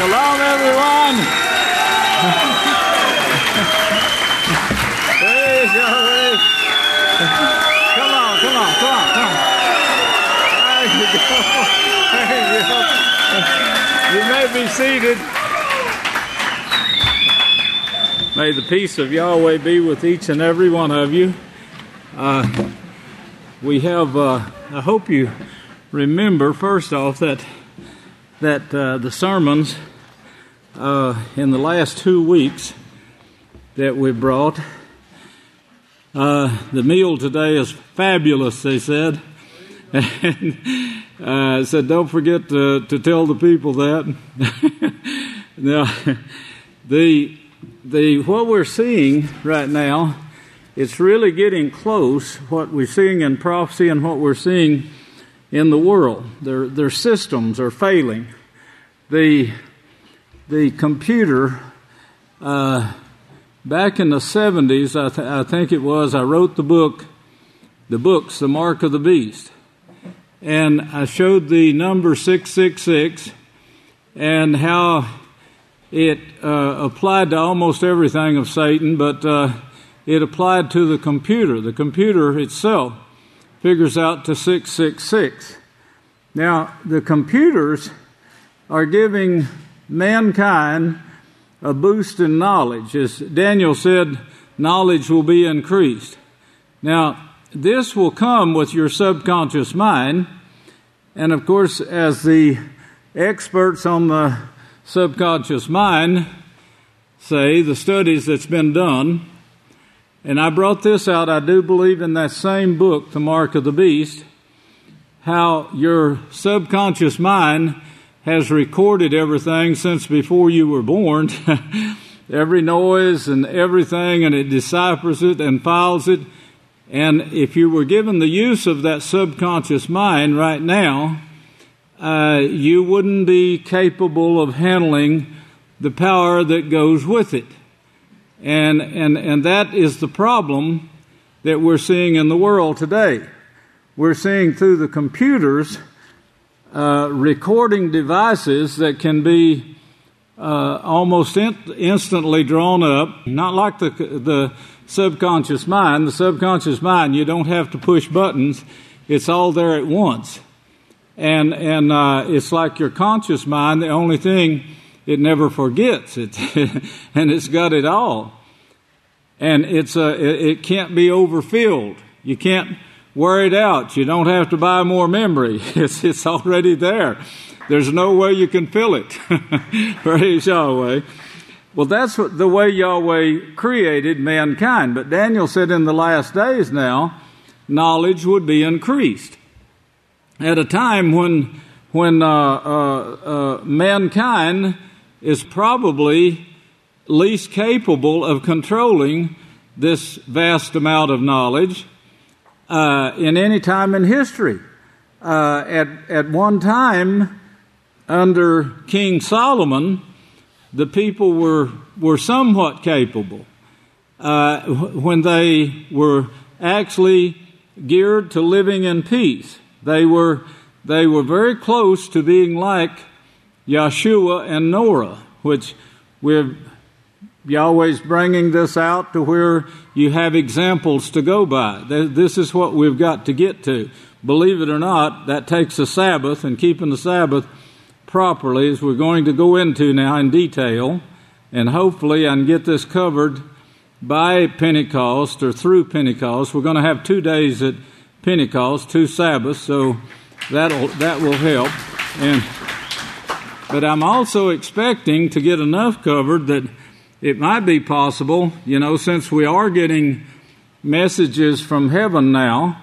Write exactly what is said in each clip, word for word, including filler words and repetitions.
Shalom, everyone. Praise Yahweh. Come on, come on, come on, come on. There you go. There you go. You may be seated. May the peace of Yahweh be with each and every one of you. Uh, we have, uh, I hope you remember, first off, that that uh, the sermons uh, in the last two weeks that we brought, uh, the meal today is fabulous, they said. And I uh, said, don't forget to, to tell the people that. Now, the the what we're seeing right now, it's really getting close, what we're seeing in prophecy and what we're seeing in the world. Their their systems are failing. The the computer, uh, back in the seventies, I, th- I think it was, I wrote the book, the books, The Mark of the Beast. And I showed the number six six six and how it uh, applied to almost everything of Satan, but uh, it applied to the computer. The computer itself figures out to six six six. Now, the computers are giving mankind a boost in knowledge. As Daniel said, knowledge will be increased. Now, this will come with your subconscious mind, and of course, as the experts on the subconscious mind say, the studies that's been done, and I brought this out, I do believe, in that same book, The Mark of the Beast, how your subconscious mind has recorded everything since before you were born, every noise and everything, and it deciphers it and files it. And if you were given the use of that subconscious mind right now, uh, you wouldn't be capable of handling the power that goes with it. And, and, and that is the problem that we're seeing in the world today. We're seeing through the computers uh, recording devices that can be uh, almost in- instantly drawn up, not like the the subconscious mind. The subconscious mind, you don't have to push buttons. It's all there at once. And and uh, it's like your conscious mind, the only thing, it never forgets. It, and it's got it all. And it's uh, it, it can't be overfilled. You can't wear it out. You don't have to buy more memory. It's it's already there. There's no way you can fill it. Praise Yahweh. Well, that's what, the way Yahweh created mankind. But Daniel said in the last days now, knowledge would be increased. At a time when when uh, uh, uh, mankind is probably least capable of controlling this vast amount of knowledge uh, in any time in history. Uh, at at one time, under King Solomon, the people were were somewhat capable uh, when they were actually geared to living in peace. They were they were very close to being like Yeshua and Noah, which we're Yahweh's bringing this out to where you have examples to go by. This is what we've got to get to. Believe it or not, that takes a Sabbath, and keeping the Sabbath properly, as we're going to go into now in detail, and hopefully I can get this covered by Pentecost or through Pentecost. We're going to have two days at Pentecost, two Sabbaths, so that'll that will help. And but I'm also expecting to get enough covered that it might be possible, you know, since we are getting messages from heaven now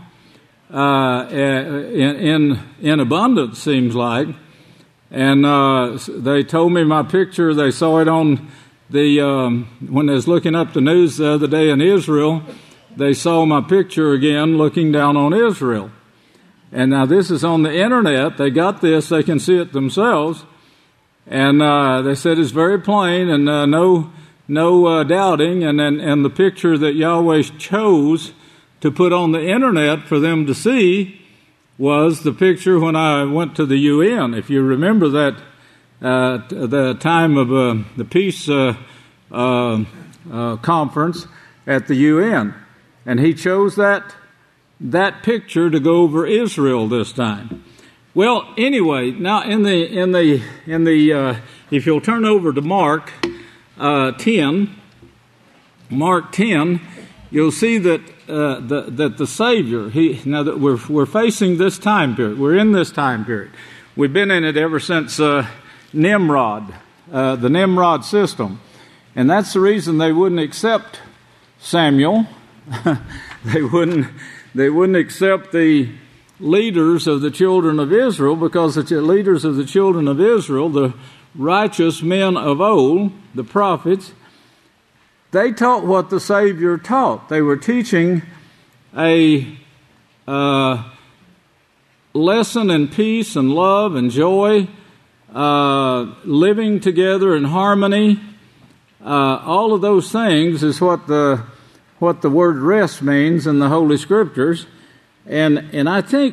uh, in, in in abundance, seems like. And uh, they told me my picture, they saw it on the, um, when they was looking up the news the other day in Israel, they saw my picture again looking down on Israel. And now this is on the internet. They got this, they can see it themselves. And uh, they said it's very plain and uh, no no uh, doubting. And, and, and the picture that Yahweh chose to put on the internet for them to see was the picture when I went to the U N. If you remember that uh, the time of uh, the peace uh, uh, uh, conference at the U N, and he chose that that picture to go over Israel this time. Well, anyway, now in the in the in the uh, if you'll turn over to Mark uh, ten, Mark ten, you'll see that uh, the, that the Savior. He now that we're we're facing this time period. We're in this time period. We've been in it ever since uh, Nimrod, uh, the Nimrod system, and that's the reason they wouldn't accept Samuel. they wouldn't. They wouldn't accept the leaders of the children of Israel, because the leaders of the children of Israel, the righteous men of old, the prophets, they taught what the Savior taught. They were teaching a uh, lesson in peace and love and joy, uh, living together in harmony. Uh, all of those things is what the what the word rest means in the Holy Scriptures. And and I think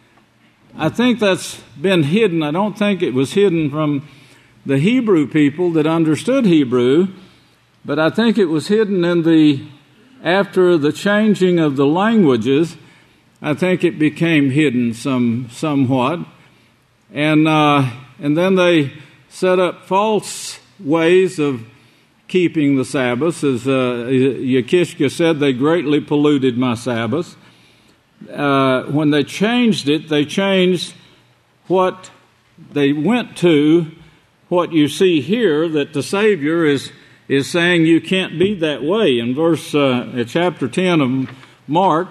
I think that's been hidden. I don't think it was hidden from the Hebrew people that understood Hebrew, but I think it was hidden in the after the changing of the languages. I think it became hidden some somewhat, and uh, and then they set up false ways of keeping the Sabbath. As uh, Yekishka said, they greatly polluted my Sabbath. Uh, when they changed it, they changed what they went to, what you see here, that the Savior is is saying you can't be that way. In verse, uh, chapter ten of Mark,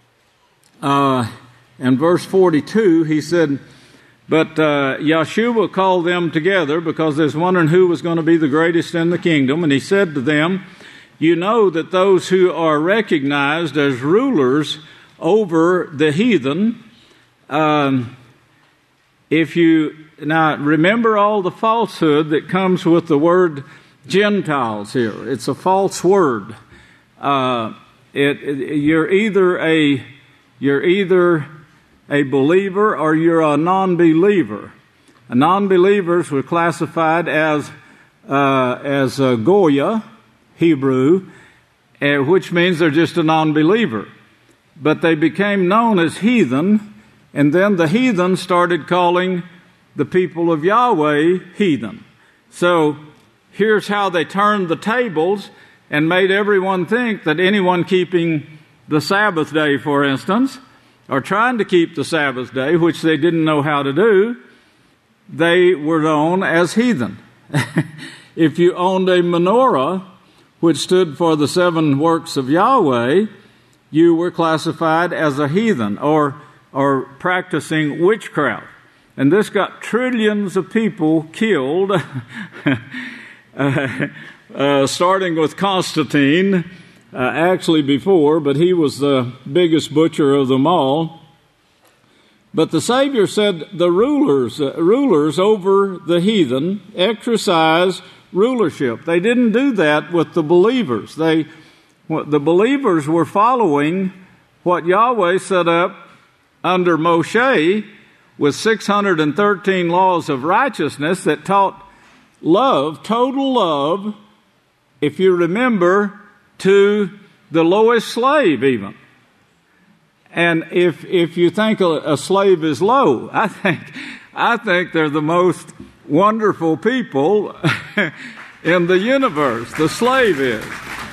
uh, and verse forty-two, he said, but uh, Yeshua called them together because they was wondering who was going to be the greatest in the kingdom, and he said to them, you know that those who are recognized as rulers over the heathen, um, if you, now remember all the falsehood that comes with the word Gentiles here. It's a false word. Uh, it, it, you're either a, you're either a believer or you're a non-believer. A non-believers were classified as, uh, as a Goya, Hebrew, uh, which means they're just a non-believer. But they became known as heathen, and then the heathen started calling the people of Yahweh heathen. So here's how they turned the tables and made everyone think that anyone keeping the Sabbath day, for instance, or trying to keep the Sabbath day, which they didn't know how to do, they were known as heathen. If you owned a menorah, which stood for the seven works of Yahweh, you were classified as a heathen or or practicing witchcraft. And this got trillions of people killed, uh, uh, starting with Constantine, uh, actually before, but he was the biggest butcher of them all. But the Savior said the rulers, uh, rulers over the heathen exercise rulership. They didn't do that with the believers. They The believers were following what Yahweh set up under Moshe with six hundred thirteen laws of righteousness that taught love, total love, if you remember, to the lowest slave even. And if if you think a, a slave is low, I think I think they're the most wonderful people in the universe. The slave is.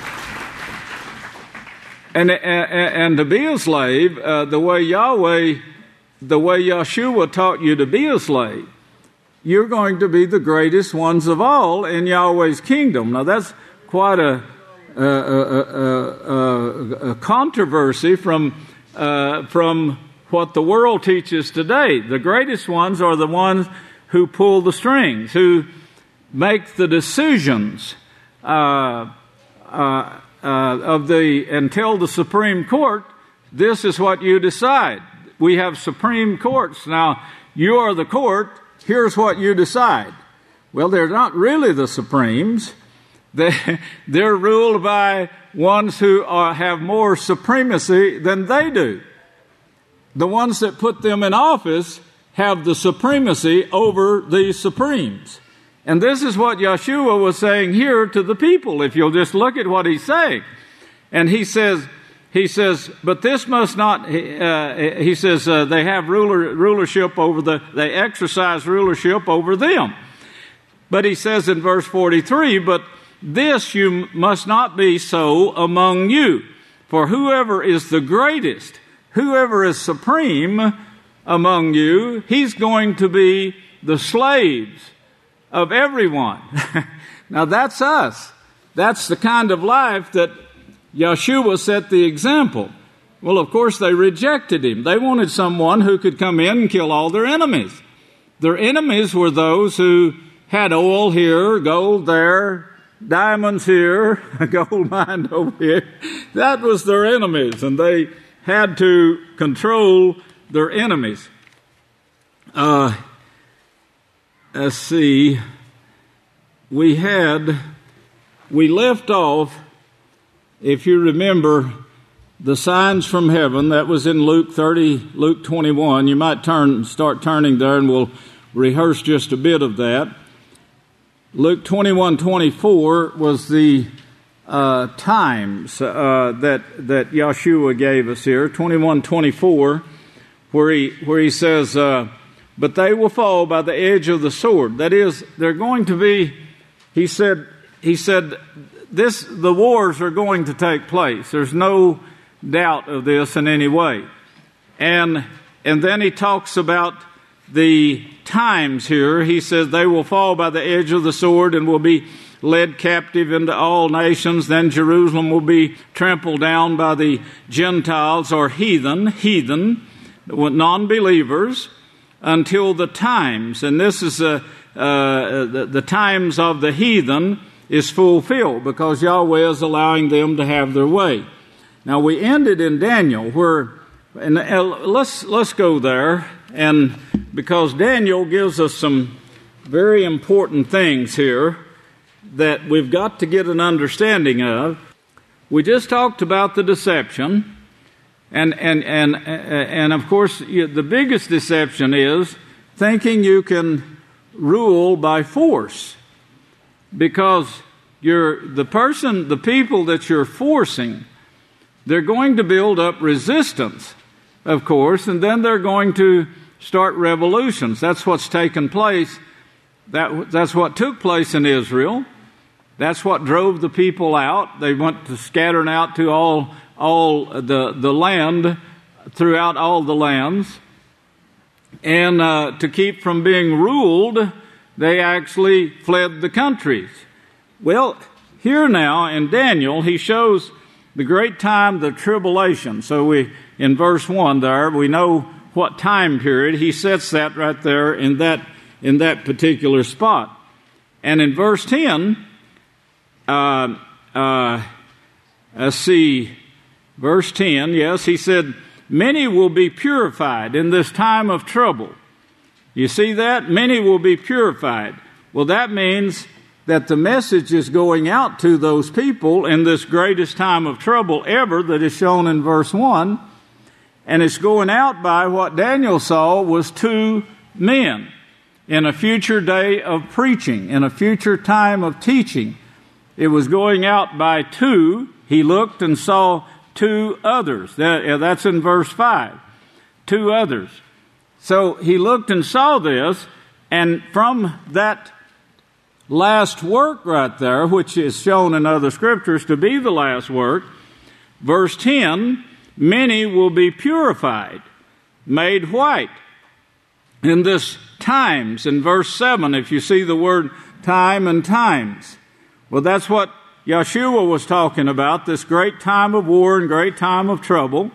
And, and, and to be a slave, uh, the way Yahweh, the way Yeshua taught you to be a slave, you're going to be the greatest ones of all in Yahweh's kingdom. Now that's quite a, a, a, a, a controversy from, uh, from what the world teaches today. The greatest ones are the ones who pull the strings, who make the decisions, uh, uh, Uh, of the and tell the Supreme Court, this is what you decide. We have Supreme Courts. Now, you are the court. Here's what you decide. Well, they're not really the Supremes. They, they're ruled by ones who are, have more supremacy than they do. The ones that put them in office have the supremacy over the supremes. And this is what Yeshua was saying here to the people, if you'll just look at what he's saying. And he says, he says, but this must not, uh, he says, uh, they have ruler, rulership over the, they exercise rulership over them. But he says in verse forty-three, but this you must not be so among you. For whoever is the greatest, whoever is supreme among you, he's going to be the slaves of everyone. Now that's us. That's the kind of life that Yeshua set the example. Well, of course, they rejected him. They wanted someone who could come in and kill all their enemies. Their enemies were those who had oil here, gold there, diamonds here, a gold mine over here. That was their enemies, and they had to control their enemies. Uh, let's see. We had, we left off, if you remember, the signs from heaven. That was in Luke thirty, Luke twenty-one. You might turn, start turning there, and we'll rehearse just a bit of that. Luke twenty-one twenty-four was the uh, times uh, that that Yeshua gave us here. twenty-one twenty-four, where he where he says, uh, "But they will fall by the edge of the sword." That is, they're going to be. He said. He said, "This the wars are going to take place. There's no doubt of this in any way." And and then he talks about the times here. He says they will fall by the edge of the sword and will be led captive into all nations. Then Jerusalem will be trampled down by the Gentiles or heathen, heathen, non-believers, until the times, and this is a, uh, the, the times of the heathen is fulfilled, because Yahweh is allowing them to have their way. Now we ended in Daniel, where, and let's let's go there, and because Daniel gives us some very important things here that we've got to get an understanding of. We just talked about the deception, and and and and of course the biggest deception is thinking you can rule by force. Because you're the person, the people that you're forcing, they're going to build up resistance, of course, and then they're going to start revolutions. That's what's taken place. That that's what took place in Israel. That's what drove the people out. They went to scattering out to all all the the land, throughout all the lands, and uh, to keep from being ruled, they actually fled the countries. Well, here now in Daniel, he shows the great time, the tribulation. So we, in verse one there, we know what time period. He sets that right there in that in that particular spot. And in verse ten, uh, uh, let's see, verse ten, yes, he said, "Many will be purified in this time of trouble." You see that? Many will be purified. Well, that means that the message is going out to those people in this greatest time of trouble ever that is shown in verse one. And it's going out by what Daniel saw was two men in a future day of preaching, in a future time of teaching. It was going out by two. He looked and saw two others. That, that's in verse five. Two others. So he looked and saw this, and from that last work right there, which is shown in other scriptures to be the last work, verse ten, many will be purified, made white. In this times, in verse seven, if you see the word time and times, well, that's what Yeshua was talking about, this great time of war and great time of trouble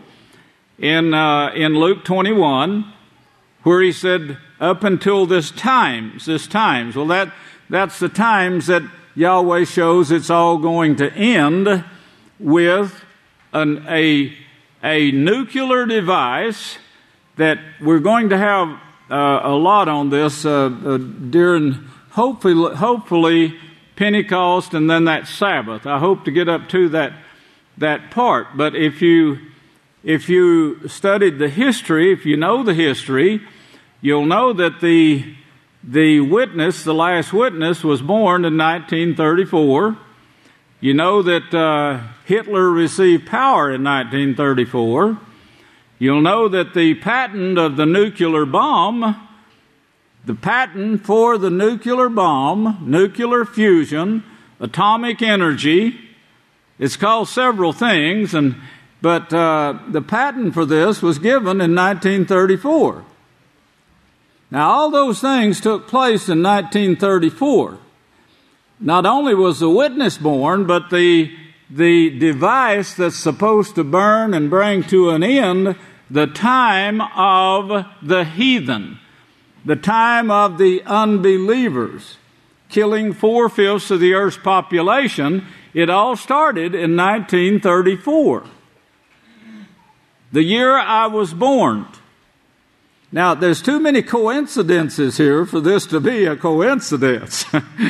in uh, in Luke twenty-one, where he said, up until this times, this times. Well, that that's the times that Yahweh shows it's all going to end with an, a, a nuclear device that we're going to have uh, a lot on this uh, uh, during, hopefully, hopefully, Pentecost and then that Sabbath. I hope to get up to that that part. But if you if you studied the history, if you know the history, you'll know that the, the witness, the last witness, was born in nineteen thirty-four. You know that uh, Hitler received power in nineteen thirty-four. You'll know that the patent of the nuclear bomb, the patent for the nuclear bomb, nuclear fusion, atomic energy, it's called several things, and but uh, the patent for this was given in nineteen thirty-four. Now, all those things took place in nineteen thirty-four. Not only was the witness born, but the, the device that's supposed to burn and bring to an end the time of the heathen, the time of the unbelievers, killing four-fifths of the earth's population, it all started in nineteen thirty-four, the year I was born. Now, there's too many coincidences here for this to be a coincidence.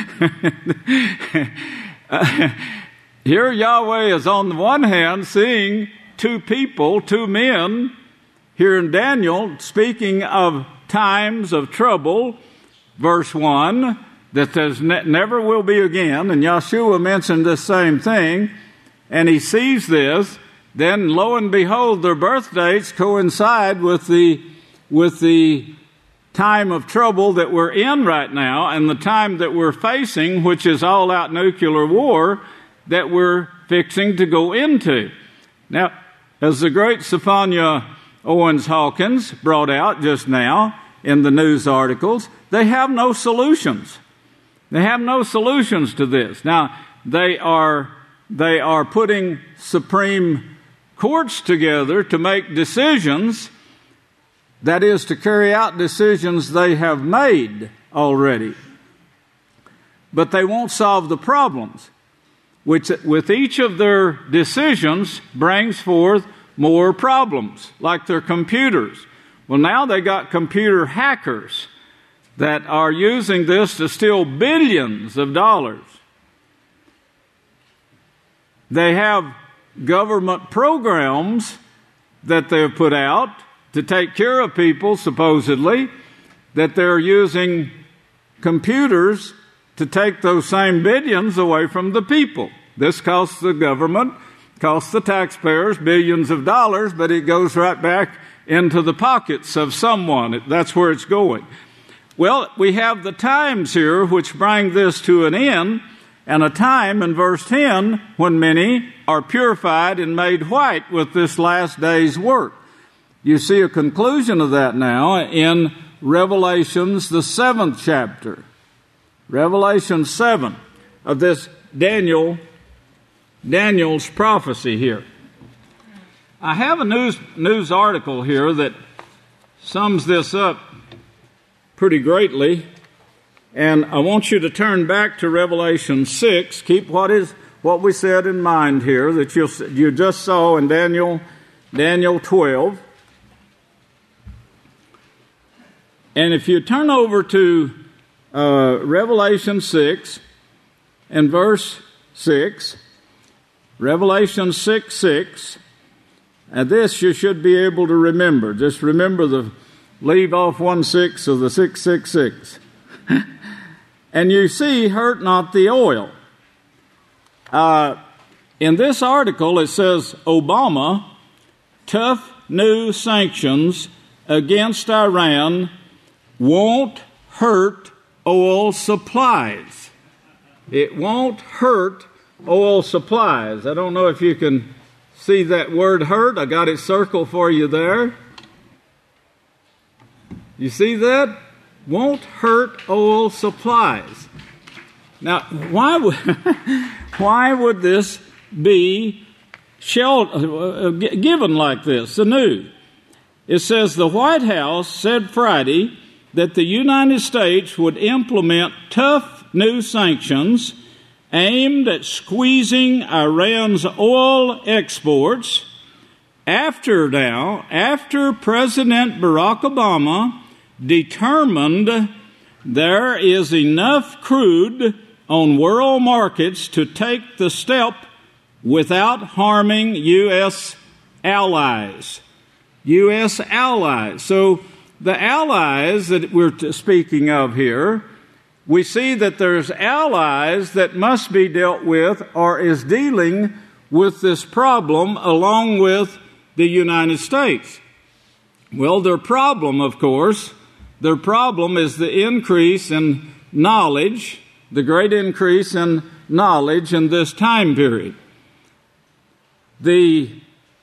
uh, here Yahweh is on the one hand seeing two people, two men, here in Daniel, speaking of times of trouble, verse one, that there's ne- never will be again, and Yeshua mentioned the same thing, and he sees this, then lo and behold, their birth dates coincide with the with the time of trouble that we're in right now and the time that we're facing, which is all-out nuclear war that we're fixing to go into. Now, as the great Sophia Owens Hawkins brought out just now in the news articles, they have no solutions. They have no solutions to this. Now, they are, they are putting Supreme Courts together to make decisions, that is, to carry out decisions they have made already. But they won't solve the problems, which with each of their decisions brings forth more problems, like their computers. Well, now they got computer hackers that are using this to steal billions of dollars. They have government programs that they've put out to take care of people, supposedly, that they're using computers to take those same billions away from the people. This costs the government, costs the taxpayers billions of dollars, but it goes right back into the pockets of someone. That's where it's going. Well, we have the times here which bring this to an end, and a time in verse ten when many are purified and made white with this last day's work. You see a conclusion of that now in Revelations, the seventh chapter. Revelation seven of this Daniel, Daniel's prophecy here. I have a news, news article here that sums this up pretty greatly. And I want you to turn back to Revelation six. Keep what is what we said in mind here that you you just saw in Daniel, Daniel twelve. And if you turn over to uh, Revelation six and verse six, Revelation six, six, and this you should be able to remember. Just remember the, leave off one six of the six six six. And you see, hurt not the oil. Uh, in this article it says, Obama, tough new sanctions against Iran won't hurt oil supplies. It won't hurt oil supplies. I don't know if you can see that word hurt. I got it circled for you there. You see that? Won't hurt oil supplies. Now, why would, why would this be shell, uh, given like this, the news? It says the White House said Friday that the United States would implement tough new sanctions aimed at squeezing Iran's oil exports after now, after President Barack Obama determined there is enough crude on world markets to take the step without harming U S allies. U S allies. So the allies that we're t- speaking of here, we see that there's allies that must be dealt with or is dealing with this problem along with the United States. Well, their problem, of course, their problem is the increase in knowledge, the great increase in knowledge in this time period. The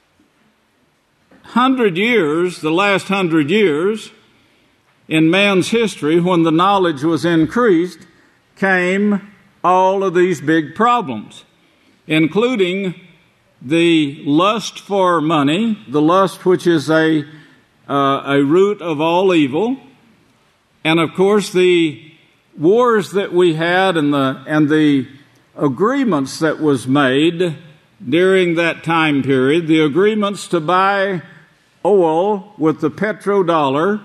hundred years, the last hundred years in man's history, when the knowledge was increased, came all of these big problems, including the lust for money, the lust which is a uh, a root of all evil, and of course the wars that we had and the and the agreements that was made during that time period, the agreements to buy oil with the petrodollar,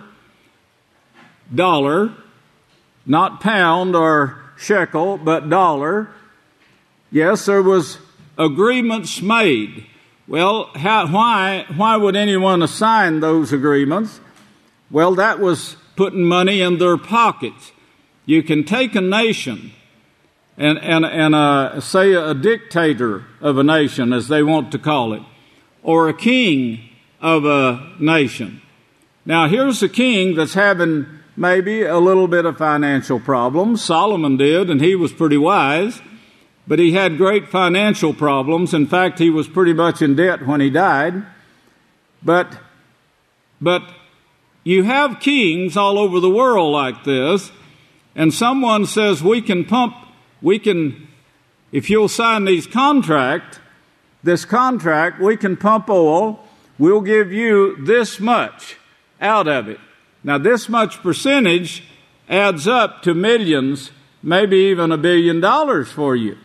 dollar, not pound or shekel, but dollar. Yes, there was agreements made. Well, how, why, why would anyone sign those agreements? Well, that was putting money in their pockets. You can take a nation and, and, and uh, say a dictator of a nation, as they want to call it, or a king of a nation. Now, here's a king that's having maybe a little bit of financial problems. Solomon did, and he was pretty wise, but he had great financial problems. In fact, he was pretty much in debt when he died. But, but you have kings all over the world like this, and someone says, we can pump, we can, if you'll sign these contract, this contract, we can pump oil, we'll give you this much out of it. Now, this much percentage adds up to millions, maybe even a billion dollars for you.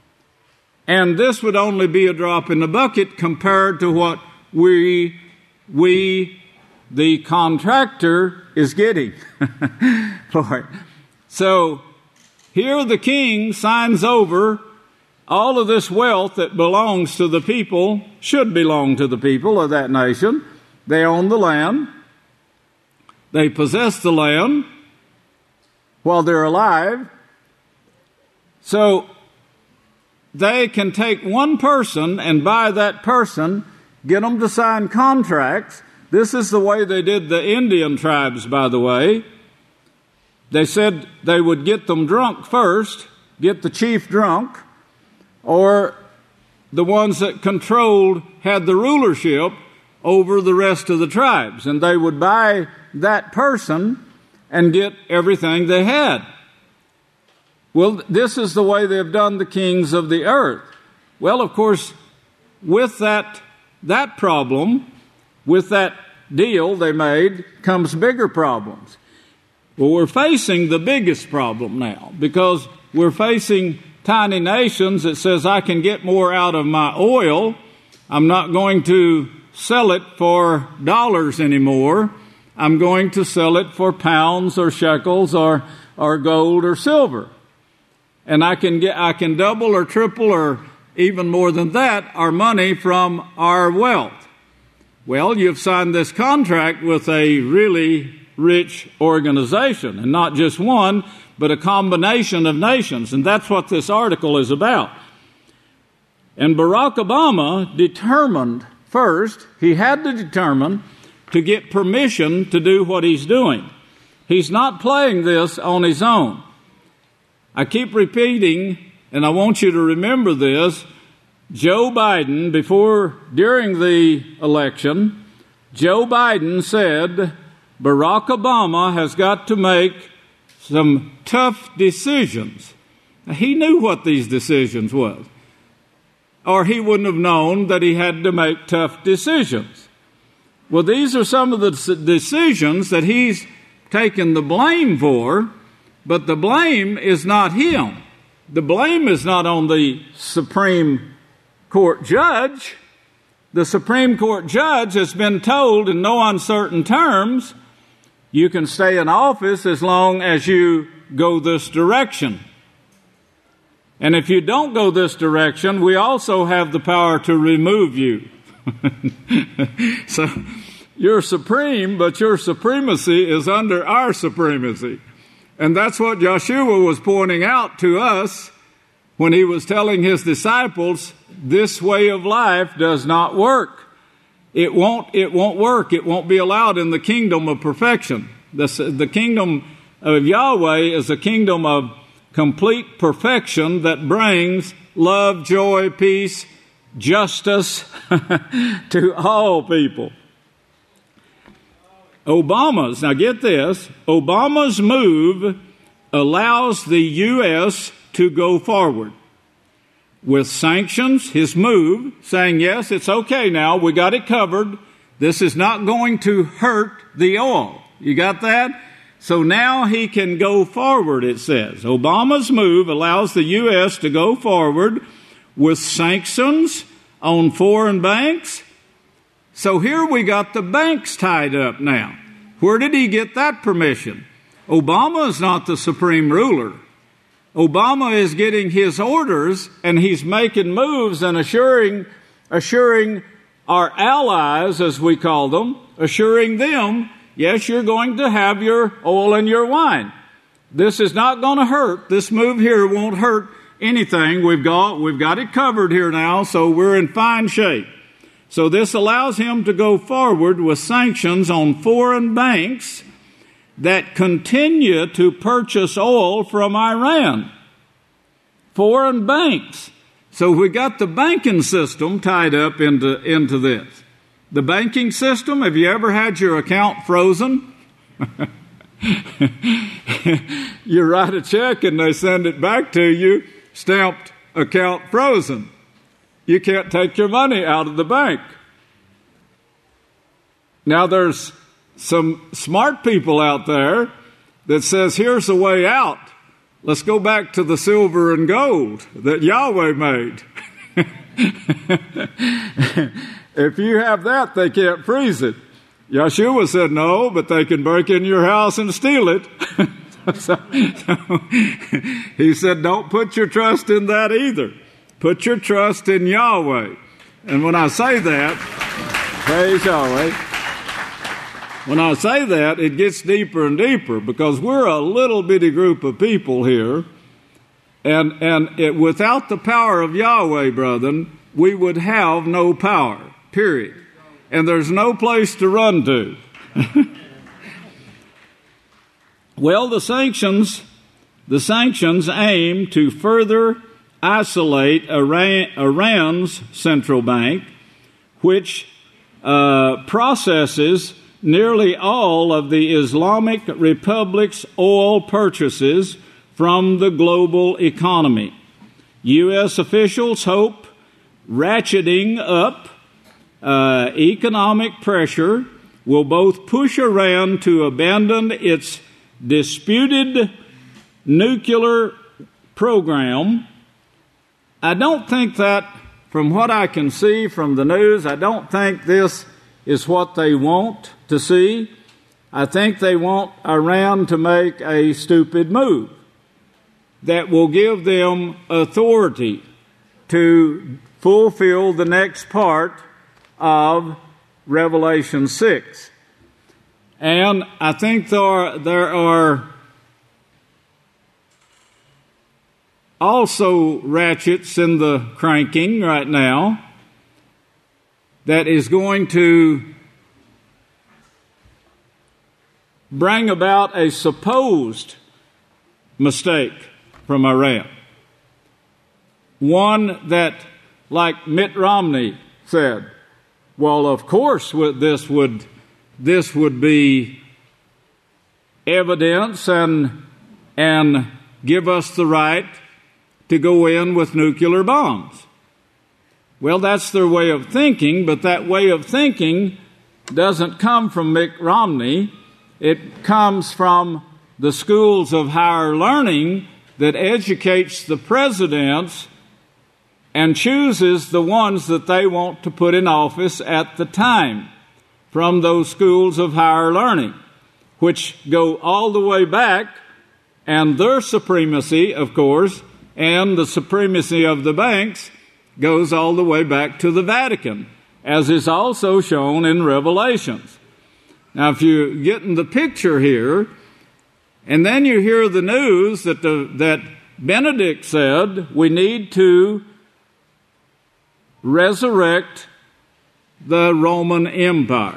And this would only be a drop in the bucket compared to what we, we, the contractor, is getting for it. So here the king signs over all of this wealth that belongs to the people, should belong to the people of that nation. They own the land. They possess the land while they're alive. So they can take one person and by that person, get them to sign contracts. This is the way they did the Indian tribes, by the way. They said they would get them drunk first, get the chief drunk, or the ones that controlled, had the rulership over the rest of the tribes. And they would buy that person and get everything they had. Well, this is the way they've done the kings of the earth. Well, of course, with that, that problem, with that deal they made, comes bigger problems. Well, we're facing the biggest problem now, because we're facing tiny nations that says, I can get more out of my oil. I'm not going to sell it for dollars anymore. I'm going to sell it for pounds or shekels or, or gold or silver. And I can get, I can double or triple or even more than that our money from our wealth. Well, you've signed this contract with a really rich organization, and not just one, but a combination of nations. And that's what this article is about. And Barack Obama determined first, he had to determine to get permission to do what he's doing. He's not playing this on his own. I keep repeating, and I want you to remember this, Joe Biden, before, during the election, Joe Biden said, Barack Obama has got to make some tough decisions. Now, he knew what these decisions was, or he wouldn't have known that he had to make tough decisions. Well, these are some of the decisions that he's taken the blame for, but the blame is not him. The blame is not on the Supreme Court judge. The Supreme Court judge has been told in no uncertain terms, you can stay in office as long as you go this direction. And if you don't go this direction, we also have the power to remove you. so, You're supreme, but your supremacy is under our supremacy. And that's what Joshua was pointing out to us when he was telling his disciples, this way of life does not work. It won't, it won't work. It won't be allowed in the kingdom of perfection. The, the kingdom of Yahweh is a kingdom of complete perfection that brings love, joy, peace, justice to all people. Obama's, now get this, Obama's move allows the U S to go forward. With sanctions, his move, saying, yes, it's okay now, we got it covered. This is not going to hurt the oil. You got that? So now he can go forward, it says. Obama's move allows the U S to go forward with sanctions on foreign banks. So here we got the banks tied up now. Where did he get that permission? Obama is not the supreme ruler. Obama is getting his orders, and he's making moves and assuring, assuring our allies, as we call them, assuring them, yes, you're going to have your oil and your wine. This is not going to hurt. This move here won't hurt anything. We've got, we've got it covered here now, so we're in fine shape. So this allows him to go forward with sanctions on foreign banks that continue to purchase oil from Iran. Foreign banks. So we got the banking system tied up into, into this. The banking system, have you ever had your account frozen? You write a check and they send it back to you, stamped account frozen. You can't take your money out of the bank. Now there's some smart people out there that says, here's the way out. Let's go back to the silver and gold that Yahweh made. If you have that, they can't freeze it. Yeshua said, no, but they can break in your house and steal it. so, so, he said, don't put your trust in that either. Put your trust in Yahweh. And when I say that, praise Yahweh. When I say that, it gets deeper and deeper because we're a little bitty group of people here. And, and it, without the power of Yahweh, brethren, we would have no power, period. And there's no place to run to. Well, the sanctions, the sanctions aim to further isolate Iran, Iran's central bank, which uh, processes nearly all of the Islamic Republic's oil purchases from the global economy. U S officials hope ratcheting up uh, economic pressure will both push Iran to abandon its disputed nuclear program. I don't think that, from what I can see from the news, I don't think this is what they want to see. I think they want Iran to make a stupid move that will give them authority to fulfill the next part of Revelation six. And I think there are, there are also ratchets in the cranking right now that is going to bring about a supposed mistake from Iran. One that, like Mitt Romney said, well, of course this would this would be evidence and and give us the right to go in with nuclear bombs. Well, that's their way of thinking, but that way of thinking doesn't come from Mitt Romney. It comes from the schools of higher learning that educates the presidents and chooses the ones that they want to put in office at the time from those schools of higher learning, which go all the way back, and their supremacy, of course, and the supremacy of the banks goes all the way back to the Vatican, as is also shown in Revelations. Now, if you get in the picture here, and then you hear the news that the, that Benedict said we need to resurrect the Roman Empire.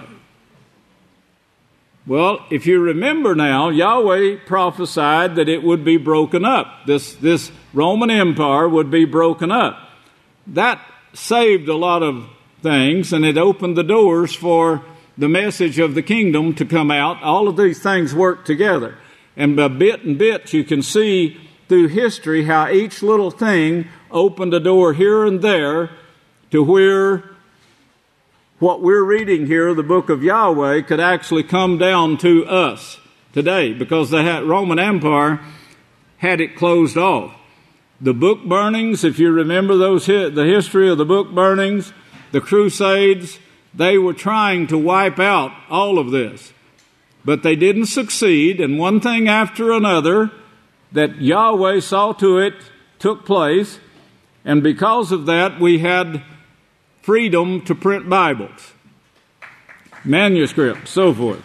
Well, if you remember now, Yahweh prophesied that it would be broken up. This, this Roman Empire would be broken up. That saved a lot of things, and it opened the doors for the message of the kingdom to come out. All of these things work together. And by bit and bit, you can see through history how each little thing opened a door here and there to where what we're reading here, the book of Yahweh, could actually come down to us today, because the Roman Empire had it closed off. The book burnings, if you remember those, the history of the book burnings, the Crusades, they were trying to wipe out all of this. But they didn't succeed, and one thing after another that Yahweh saw to it took place, and because of that we had freedom to print Bibles, manuscripts, so forth.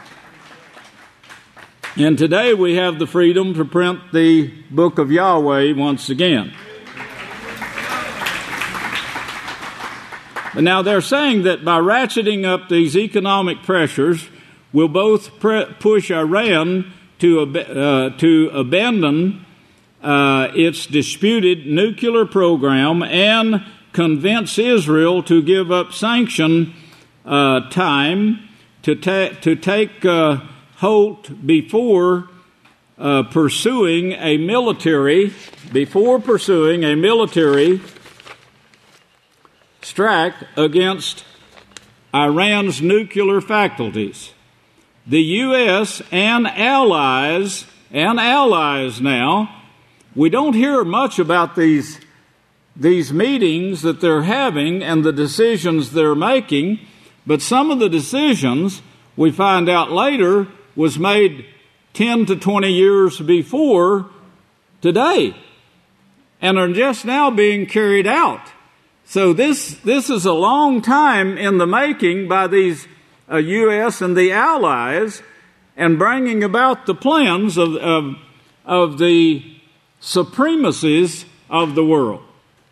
And today we have the freedom to print the book of Yahweh once again. But now they're saying that by ratcheting up these economic pressures, we'll both pre- push Iran to, ab- uh, to abandon uh, its disputed nuclear program and convince Israel to give up sanction uh, time to, ta- to take uh, hold before uh, pursuing a military, before pursuing a military strike against Iran's nuclear faculties. The U S and allies, and allies now, we don't hear much about these these meetings that they're having and the decisions they're making, but some of the decisions we find out later was made ten to twenty years before today and are just now being carried out. So this this is a long time in the making by these uh, U S and the allies, and bringing about the plans of, of, of the supremacies of the world.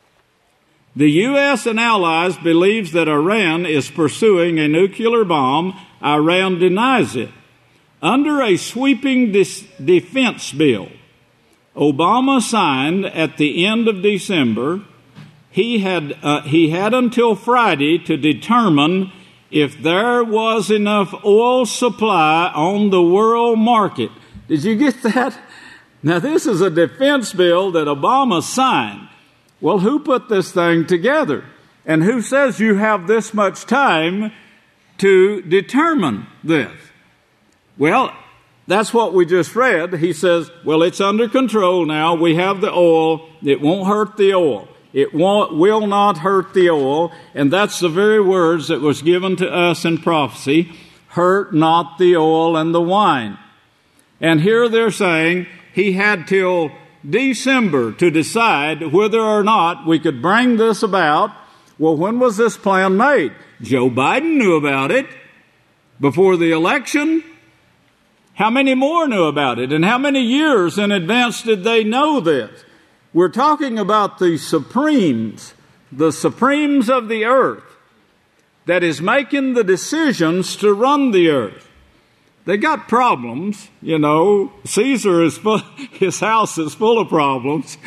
The U S and allies believes that Iran is pursuing a nuclear bomb. Iran denies it. Under a sweeping dis- defense bill Obama signed at the end of December, he had uh, he had until Friday to determine if there was enough oil supply on the world market. Did you get that? Now, this is a defense bill that Obama signed. Well, who put this thing together? And who says you have this much time to determine this? Well, that's what we just read. He says, well, it's under control now. We have the oil. It won't hurt the oil. It won't, will not hurt the oil. And that's the very words that was given to us in prophecy. Hurt not the oil and the wine. And here they're saying he had till December to decide whether or not we could bring this about. Well, when was this plan made? Joe Biden knew about it before the election. How many more knew about it? And how many years in advance did they know this? We're talking about the supremes, the supremes of the earth that is making the decisions to run the earth. They got problems, you know. Caesar is full, his house is full of problems.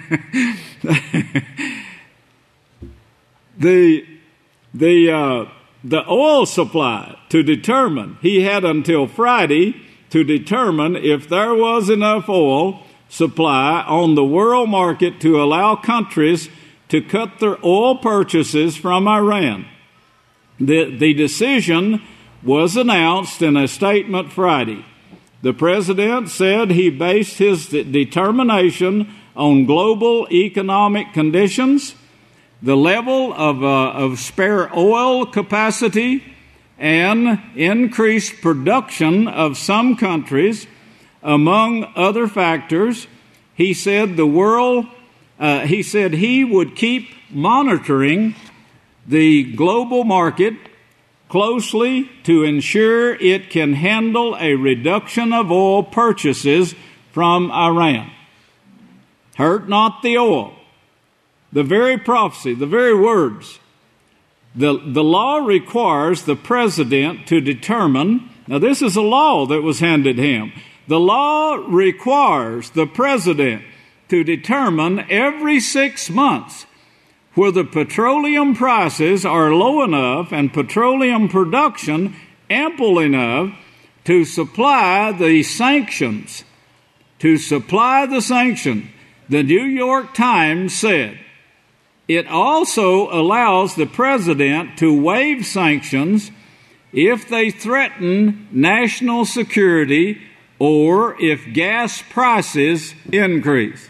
the the uh, the oil supply to determine. He had until Friday to determine if there was enough oil supply on the world market to allow countries to cut their oil purchases from Iran. The, the decision was announced in a statement Friday. The president said he based his determination on global economic conditions, the level of, uh, of spare oil capacity, and increased production of some countries, among other factors. He said the world, uh, he said he would keep monitoring the global market closely to ensure it can handle a reduction of oil purchases from Iran. Hurt not the oil. The very prophecy, the very words. The, the law requires the president to determine, now this is a law that was handed him. The law requires the president to determine every six months whether petroleum prices are low enough and petroleum production ample enough to supply the sanctions. To supply the sanction. The New York Times said, it also allows the president to waive sanctions if they threaten national security or if gas prices increase.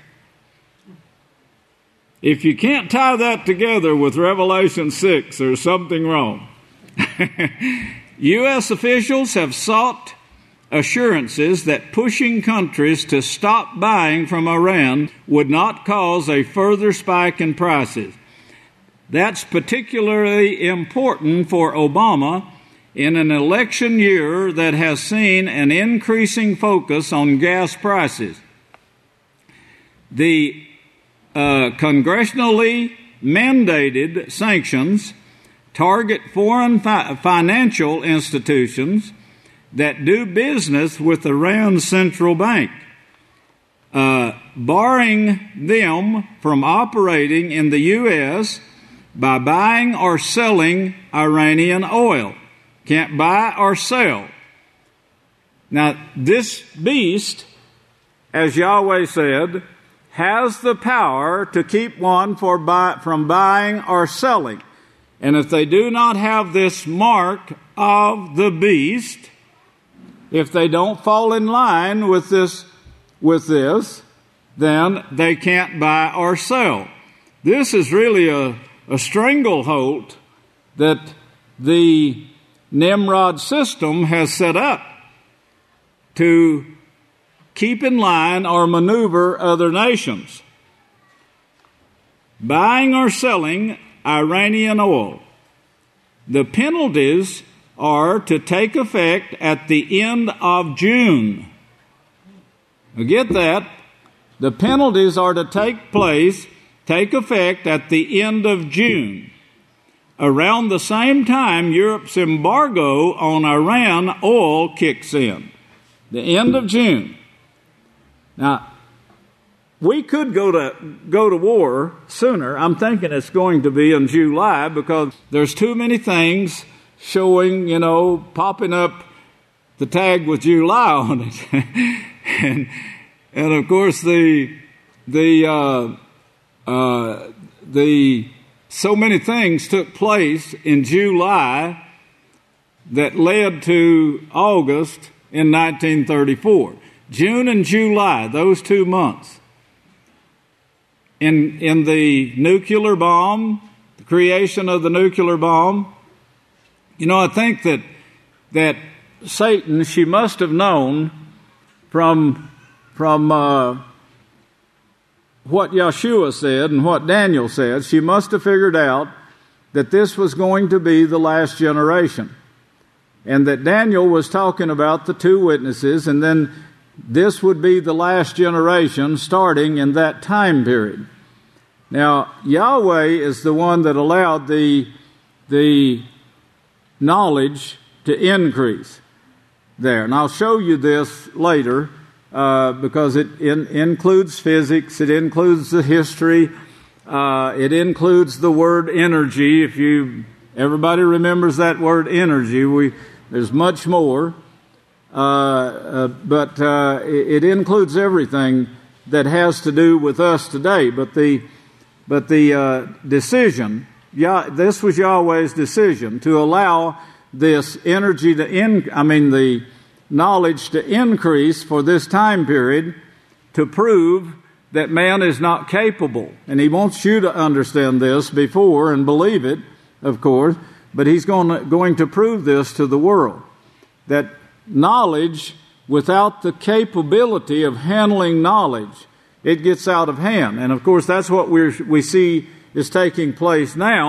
If you can't tie that together with Revelation six, there's something wrong. U S officials have sought assurances that pushing countries to stop buying from Iran would not cause a further spike in prices. That's particularly important for Obama in an election year that has seen an increasing focus on gas prices. The uh, congressionally mandated sanctions target foreign fi- financial institutions that do business with Iran's central bank, uh, barring them from operating in the U S by buying or selling Iranian oil. Can't buy or sell. Now, this beast, as Yahweh said, has the power to keep one for buy, from buying or selling. And if they do not have this mark of the beast, if they don't fall in line with this, with this, then they can't buy or sell. This is really a, a stranglehold that the Nimrod system has set up to keep in line or maneuver other nations. Buying or selling Iranian oil. The penalties are to take effect at the end of June. Now get that. The penalties are to take place, take effect at the end of June. Around the same time, Europe's embargo on Iran oil kicks in. The end of June. Now, we could go to go to war sooner. I'm thinking it's going to be in July because there's too many things showing, you know, popping up the tag with July on it. and, and of course, the, the, uh, uh, the, so many things took place in July that led to August in nineteen thirty-four. June and July, those two months. In, in the nuclear bomb, the creation of the nuclear bomb, you know, I think that that Satan, she must have known from from uh, what Yeshua said and what Daniel said, she must have figured out that this was going to be the last generation. And that Daniel was talking about the two witnesses, and then this would be the last generation starting in that time period. Now, Yahweh is the one that allowed the, the knowledge to increase there. And I'll show you this later. Uh, because it in, includes physics, it includes the history, uh, it includes the word energy. If you everybody remembers that word energy, we there's much more, uh, uh, but uh, it, it includes everything that has to do with us today. But the but the uh, decision, Yah, this was Yahweh's decision to allow this energy to in. I mean the knowledge to increase for this time period to prove that man is not capable. And he wants you to understand this before and believe it, of course, but he's going to, going to prove this to the world. That knowledge without the capability of handling knowledge, it gets out of hand. And of course, that's what we we see is taking place now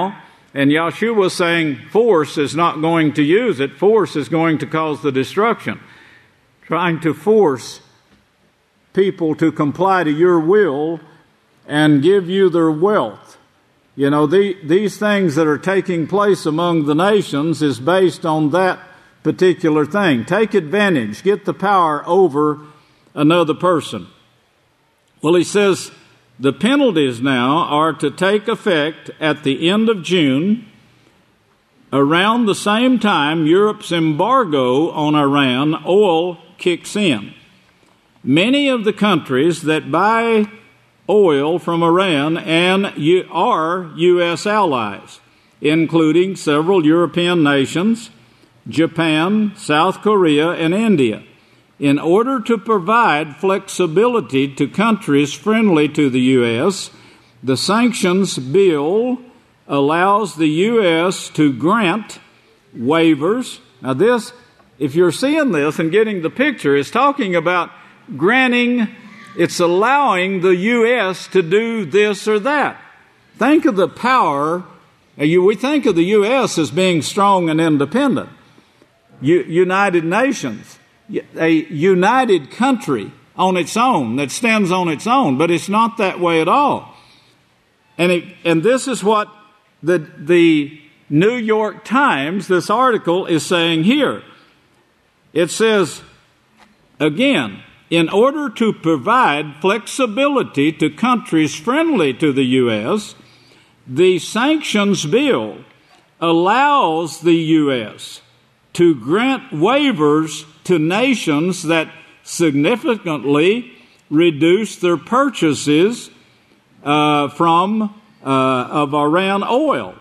And Yahshua was saying force is not going to use it. Force is going to cause the destruction. Trying to force people to comply to your will and give you their wealth. You know, the, these things that are taking place among the nations is based on that particular thing. Take advantage. Get the power over another person. Well, he says the penalties now are to take effect at the end of June. Around the same time, Europe's embargo on Iran oil kicks in. Many of the countries that buy oil from Iran and are U S allies, including several European nations, Japan, South Korea, and India. In order to provide flexibility to countries friendly to the U S, the sanctions bill allows the U S to grant waivers. Now this, if you're seeing this and getting the picture, is talking about granting, it's allowing the U S to do this or that. Think of the power. We think of the U S as being strong and independent. United Nations, a united country on its own, that stands on its own, but it's not that way at all. And it, and this is what the, the New York Times, this article, is saying here. It says, again, in order to provide flexibility to countries friendly to the U S, the sanctions bill allows the U S to grant waivers to nations that significantly reduce their purchases uh, from uh, of Iran oil.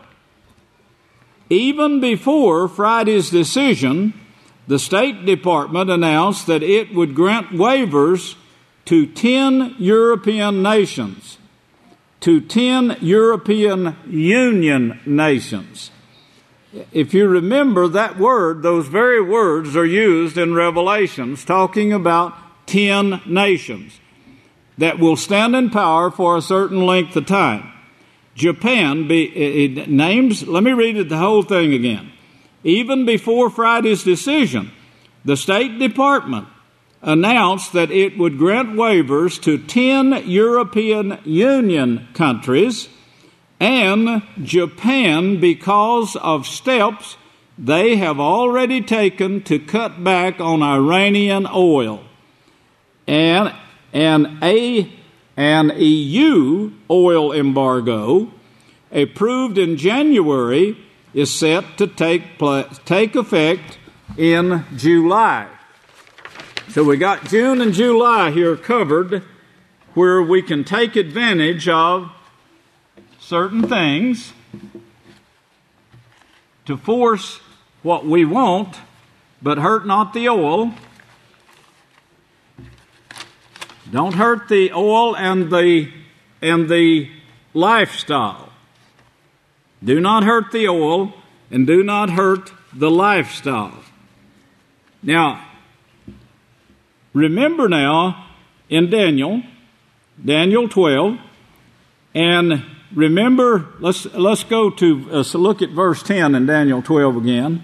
Even before Friday's decision, the State Department announced that it would grant waivers to ten European nations, to ten European Union nations. If you remember that word, those very words are used in Revelations, talking about ten nations that will stand in power for a certain length of time. Japan be, it names, let me read it the whole thing again. Even before Friday's decision, the State Department announced that it would grant waivers to ten European Union countries and Japan because of steps they have already taken to cut back on Iranian oil. And an, a, an E U oil embargo approved in January is set to take, pl- take effect in July. So we got June and July here covered, where we can take advantage of certain things to force what we want, but hurt not the oil. Don't hurt the oil and the and the lifestyle. Do not hurt the oil and do not hurt the lifestyle. Now, remember now in Daniel, Daniel twelve, and remember, let's let's go to uh, so look at verse ten in Daniel twelve again.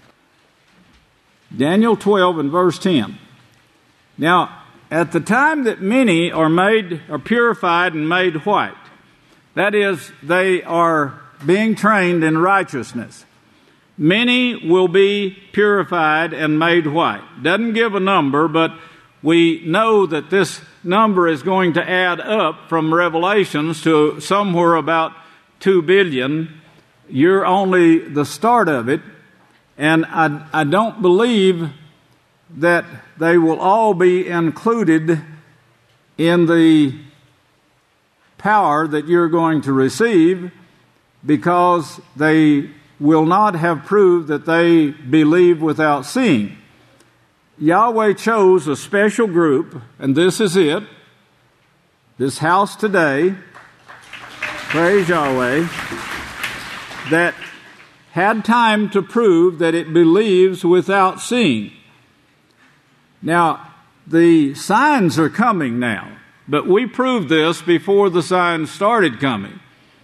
Daniel twelve and verse ten. Now, at the time that many are made, are purified and made white, that is, they are being trained in righteousness. Many will be purified and made white. Doesn't give a number, but we know that this number is going to add up from Revelations to somewhere about two billion. You're only the start of it. And I, I don't believe that they will all be included in the power that you're going to receive, because they will not have proved that they believe without seeing. Yahweh chose a special group, and this is it. This house today, praise Yahweh, that had time to prove that it believes without seeing. Now, the signs are coming now, but we proved this before the signs started coming.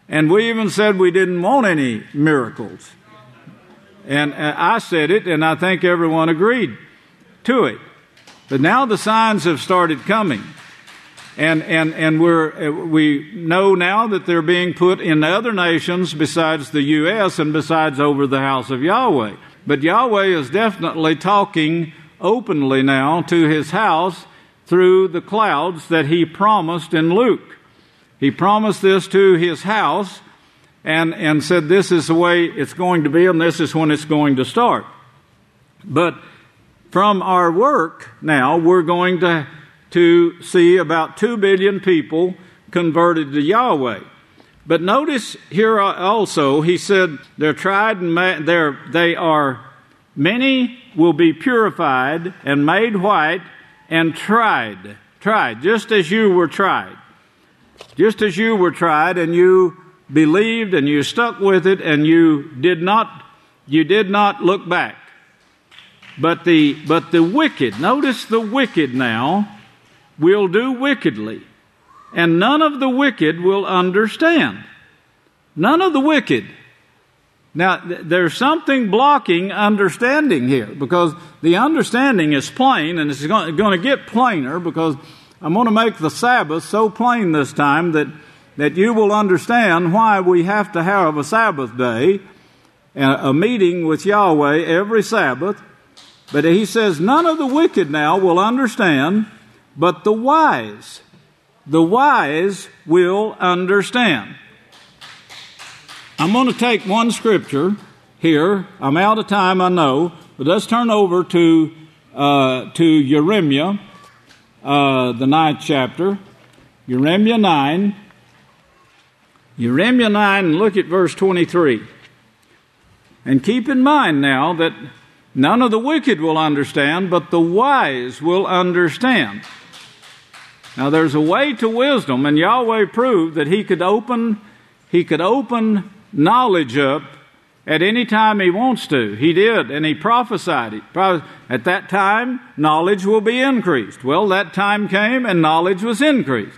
And we even said we didn't want any miracles. And I said it, and I think everyone agreed to it. But now the signs have started coming. And and and we're we know now that they're being put in other nations besides the U S and besides over the house of Yahweh. But Yahweh is definitely talking openly now to his house through the clouds that he promised in Luke. He promised this to his house and, and said this is the way it's going to be and this is when it's going to start. But from our work now, we're going to to see about two billion people converted to Yahweh. But notice here also, he said, they're tried and ma- they're, they are, many will be purified and made white and tried. Tried, just as you were tried. Just as you were tried and you believed and you stuck with it and you did not, you did not look back. But the, but the wicked, notice the wicked now, will do wickedly, and none of the wicked will understand. None of the wicked. Now, th- there's something blocking understanding here, because the understanding is plain, and it's going to get plainer, because I'm going to make the Sabbath so plain this time that, that you will understand why we have to have a Sabbath day, a, a meeting with Yahweh every Sabbath. But he says, none of the wicked now will understand, but the wise, the wise will understand. I'm going to take one scripture here. I'm out of time, I know, but let's turn over to uh, to Jeremiah, uh, the ninth chapter, Jeremiah nine, Jeremiah nine, and look at verse twenty-three. And keep in mind now that none of the wicked will understand, but the wise will understand. Now there's a way to wisdom, and Yahweh proved that he could open, he could open knowledge up at any time he wants to. He did, and he prophesied it. At that time, knowledge will be increased. Well, that time came, and knowledge was increased.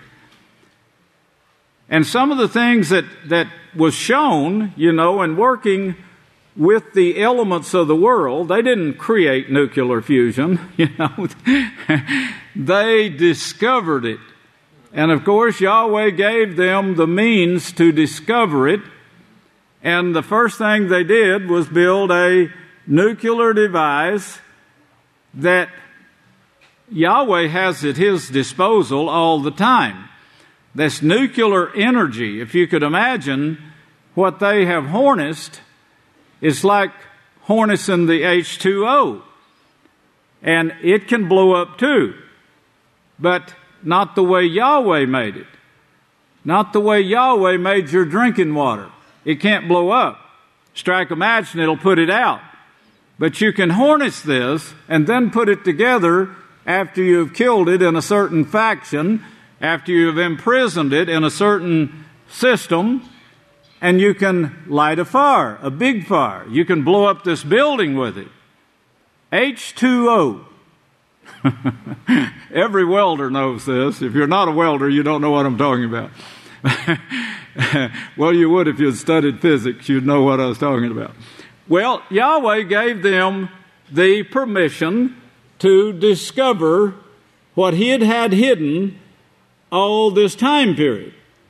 And some of the things that, that was shown, you know, and working with the elements of the world, they didn't create nuclear fusion, you know. They discovered it. And of course, Yahweh gave them the means to discover it. And the first thing they did was build a nuclear device that Yahweh has at his disposal all the time. This nuclear energy, if you could imagine what they have harnessed, it's like harnessing the H two O. And it can blow up too. But not the way Yahweh made it. Not the way Yahweh made your drinking water. It can't blow up. Strike a match and it'll put it out. But you can harness this and then put it together after you've killed it in a certain faction, after you've imprisoned it in a certain system, and you can light a fire, a big fire. You can blow up this building with it. H two O. Every welder knows this. If you're not a welder, you don't know what I'm talking about. Well, you would if you had studied physics. You'd know what I was talking about. Well, Yahweh gave them the permission to discover what he had had hidden all this time period.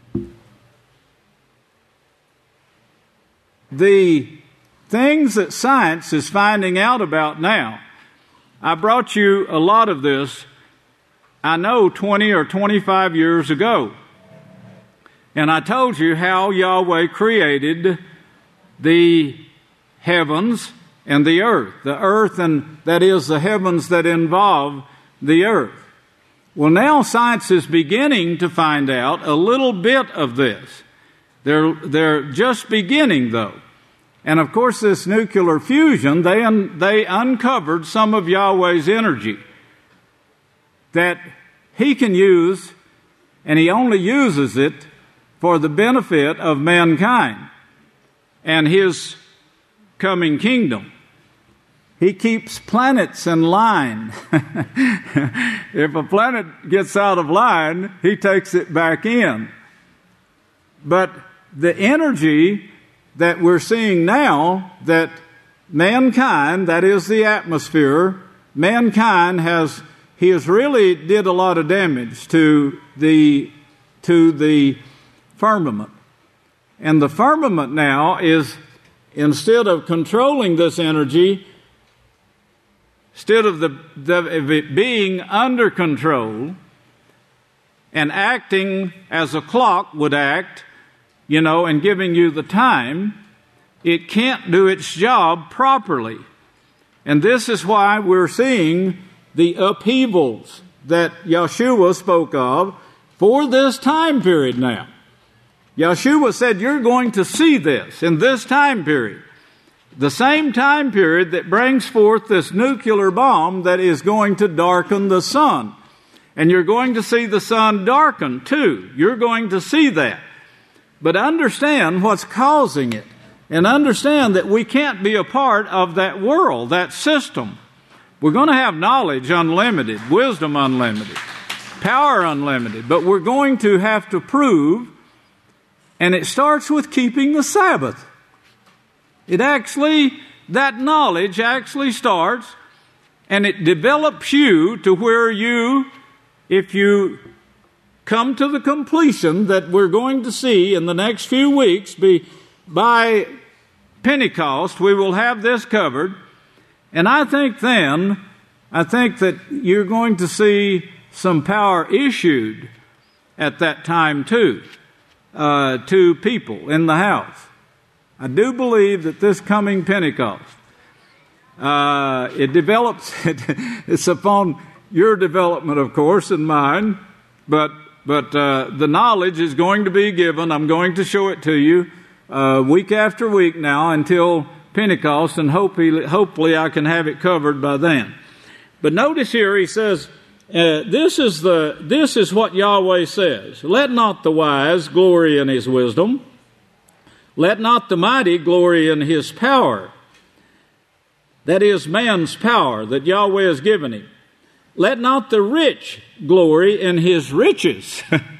The things that science is finding out about now, I brought you a lot of this, I know, twenty or twenty-five years ago. And I told you how Yahweh created the heavens and the earth. The earth, and that is the heavens that involve the earth. Well, now science is beginning to find out a little bit of this. They're, they're just beginning, though. And of course, this nuclear fusion, they, un, they uncovered some of Yahweh's energy that he can use, and he only uses it for the benefit of mankind and his coming kingdom. He keeps planets in line. If a planet gets out of line, he takes it back in. But the energy that we're seeing now, that mankind, that is the atmosphere, mankind has, he has really did a lot of damage to the, to the firmament. And the firmament now is, instead of controlling this energy, instead of, the, the, of it being under control and acting as a clock would act, you know, and giving you the time, it can't do its job properly. And this is why we're seeing the upheavals that Yeshua spoke of for this time period now. Yeshua said, you're going to see this in this time period. The same time period that brings forth this nuclear bomb that is going to darken the sun. And you're going to see the sun darken too. You're going to see that. But understand what's causing it. And understand that we can't be a part of that world, that system. We're going to have knowledge unlimited, wisdom unlimited, power unlimited. But we're going to have to prove, and it starts with keeping the Sabbath. It actually, that knowledge actually starts, and it develops you to where you, if you come to the completion that we're going to see in the next few weeks, be by Pentecost, we will have this covered. And I think then, I think that you're going to see some power issued at that time too. Uh, to people in the house. I do believe that this coming Pentecost, uh, it develops, it, it's upon your development, of course, and mine, but but uh, the knowledge is going to be given. I'm going to show it to you uh, week after week now until Pentecost, and hopefully, hopefully I can have it covered by then. But notice here he says, Uh, this is the this is what Yahweh says. Let not the wise glory in his wisdom. Let not the mighty glory in his power. That is man's power that Yahweh has given him. Let not the rich glory in his riches.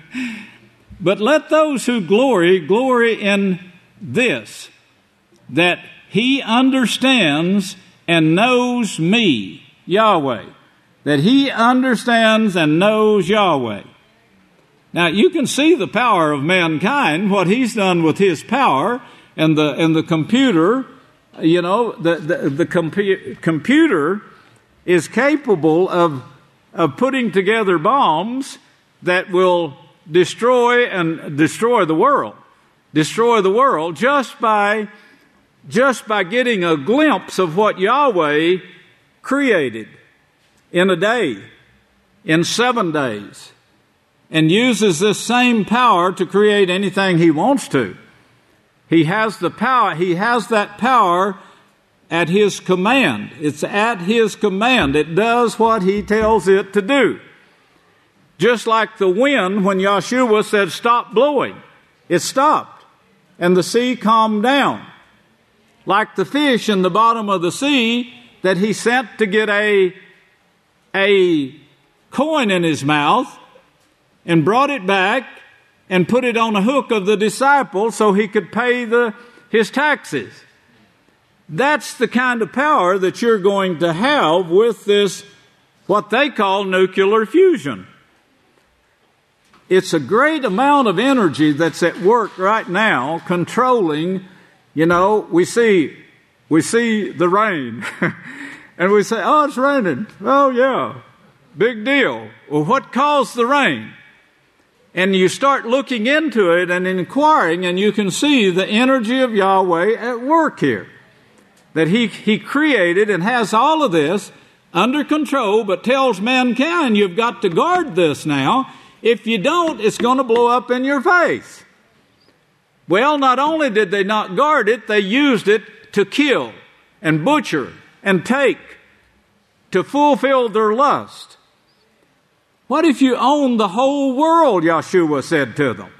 But let those who glory, glory in this, that he understands and knows me, Yahweh. That he understands and knows Yahweh. Now you can see the power of mankind, what he's done with his power, and the and the computer, you know, the the, the compu- computer is capable of of putting together bombs that will destroy and destroy the world, destroy the world just by just by getting a glimpse of what Yahweh created in a day, in seven days, and uses this same power to create anything he wants to. He has the power, he has that power at his command. It's at his command. It does what he tells it to do. Just like the wind, when Yeshua said, stop blowing, it stopped, and the sea calmed down. Like the fish in the bottom of the sea that he sent to get a a coin in his mouth and brought it back and put it on a hook of the disciple so he could pay the his taxes. That's the kind of power that you're going to have with this, what they call nuclear fusion. It's a great amount of energy that's at work right now controlling, you know, we see, we see the rain. And we say, oh, it's raining. Oh, yeah. Big deal. Well, what caused the rain? And you start looking into it and inquiring, and you can see the energy of Yahweh at work here. That he, he created and has all of this under control, but tells mankind, you've got to guard this now. If you don't, it's going to blow up in your face. Well, not only did they not guard it, they used it to kill and butcher and take, to fulfill their lust. What if you own the whole world, Yeshua said to them?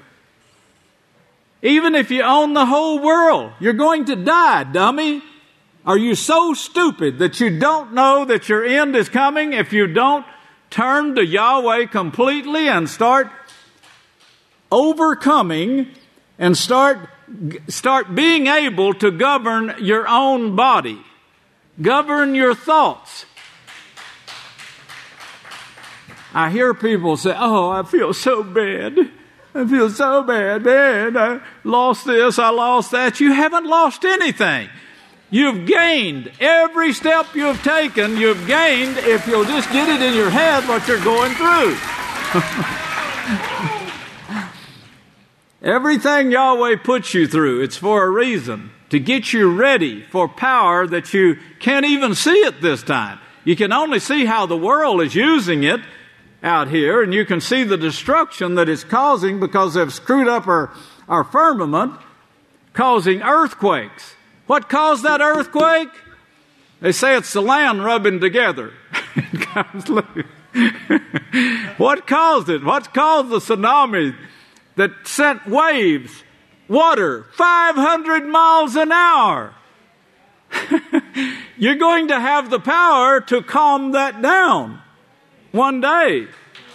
Even if you own the whole world, you're going to die, dummy. Are you so stupid that you don't know that your end is coming if you don't turn to Yahweh completely and start overcoming and start, start being able to govern your own body. Govern your thoughts. I hear people say, oh, I feel so bad. I feel so bad, man. I lost this, I lost that. You haven't lost anything. You've gained. Every step you've taken, you've gained if you'll just get it in your head what you're going through. Everything Yahweh puts you through, it's for a reason. To get you ready for power that you can't even see at this time. You can only see how the world is using it out here, and you can see the destruction that it's causing because they've screwed up our, our firmament, causing earthquakes. What caused that earthquake? They say it's the land rubbing together. It comes loose. What caused it? What caused the tsunami that sent waves, water, five hundred miles an hour? You're going to have the power to calm that down one day.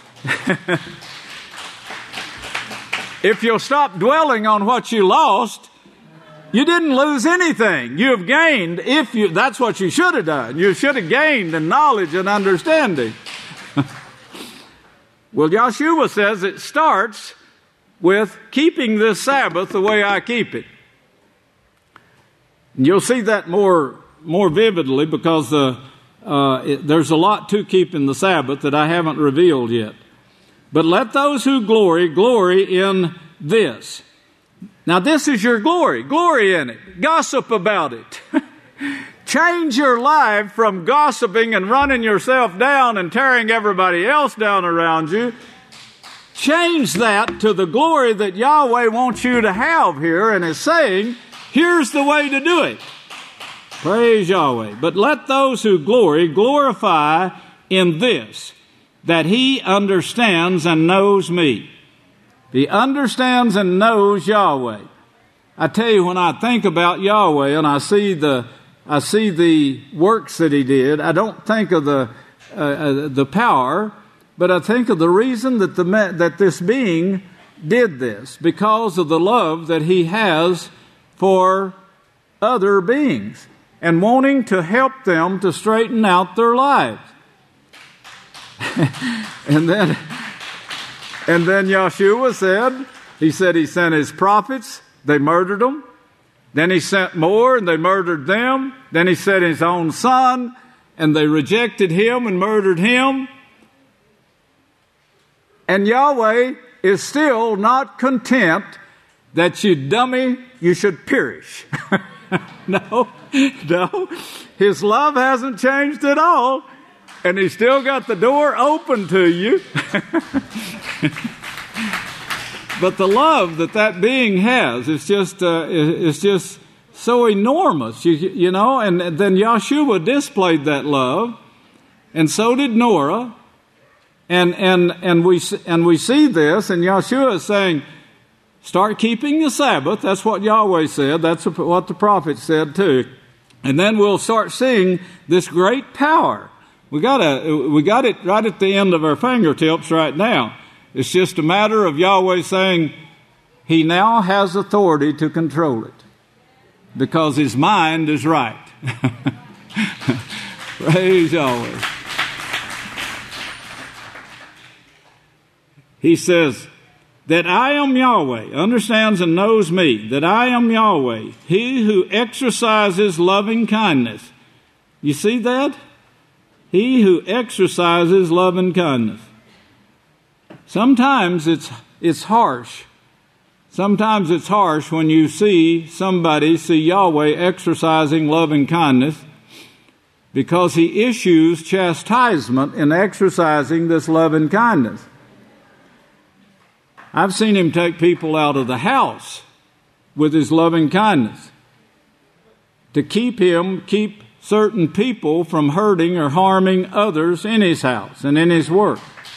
If you'll stop dwelling on what you lost, you didn't lose anything. You have gained. If you, that's what you should have done. You should have gained in knowledge and understanding. Well, Yahshua says it starts with keeping this Sabbath the way I keep it. And you'll see that more more vividly because uh, uh, it, there's a lot to keeping the Sabbath that I haven't revealed yet. But let those who glory, glory in this. Now this is your glory. Glory in it. Gossip about it. Change your life from gossiping and running yourself down and tearing everybody else down around you. Change that to the glory that Yahweh wants you to have here and is saying, here's the way to do it. Praise Yahweh. But let those who glory glorify in this, that he understands and knows me. He understands and knows Yahweh. I tell you, when I think about Yahweh and I see the I see the works that he did, I don't think of the uh, uh, the power, but I think of the reason that the that this being did this, because of the love that he has for other beings and wanting to help them to straighten out their lives. and then and then Yahshua said, he said he sent his prophets, they murdered them. Then he sent more, and they murdered them. Then he sent his own son, and they rejected him and murdered him. And Yahweh is still not content that you dummy, you should perish. no, no. His love hasn't changed at all, and he's still got the door open to you. But the love that that being has is just uh, is just so enormous, you, you know. And then Yahshua displayed that love, and so did Noah. And and and we and we see this, and Yahshua is saying, start keeping the Sabbath. That's what Yahweh said. That's what the prophet said too. And then we'll start seeing this great power. We got a, we got it right at the end of our fingertips right now. It's just a matter of Yahweh saying he now has authority to control it because his mind is right. Praise Yahweh. He says that I am Yahweh, understands and knows me, that I am Yahweh, he who exercises loving kindness. You see that? He who exercises loving kindness. Sometimes it's it's harsh. Sometimes it's harsh when you see somebody, see Yahweh exercising loving kindness, because he issues chastisement in exercising this loving kindness. I've seen him take people out of the house with his loving kindness to keep him, keep certain people from hurting or harming others in his house and in his work.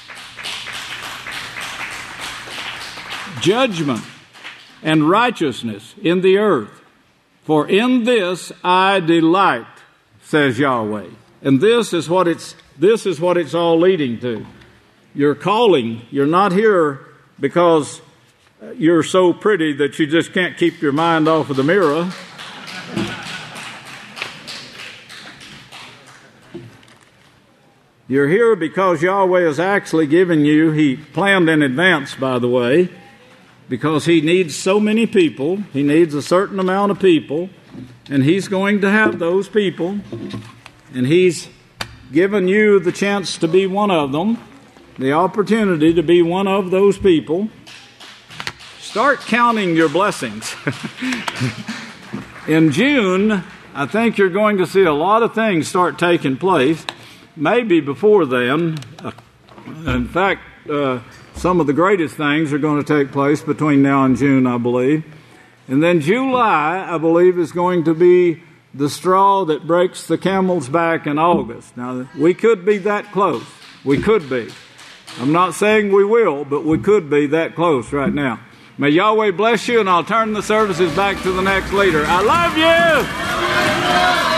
Judgment and righteousness in the earth. For in this I delight, says Yahweh. And this is what it's this is what it's all leading to. You're calling, you're not here because you're so pretty that you just can't keep your mind off of the mirror. You're here because Yahweh has actually given you, He planned in advance, by the way, because He needs so many people. He needs a certain amount of people, and He's going to have those people, and He's given you the chance to be one of them, the opportunity to be one of those people. Start counting your blessings. In June, I think you're going to see a lot of things start taking place. Maybe before then. Uh, in fact, uh, some of the greatest things are going to take place between now and June, I believe. And then July, I believe, is going to be the straw that breaks the camel's back in August. Now, we could be that close. We could be. I'm not saying we will, but we could be that close right now. May Yahweh bless you, and I'll turn the services back to the next leader. I love you!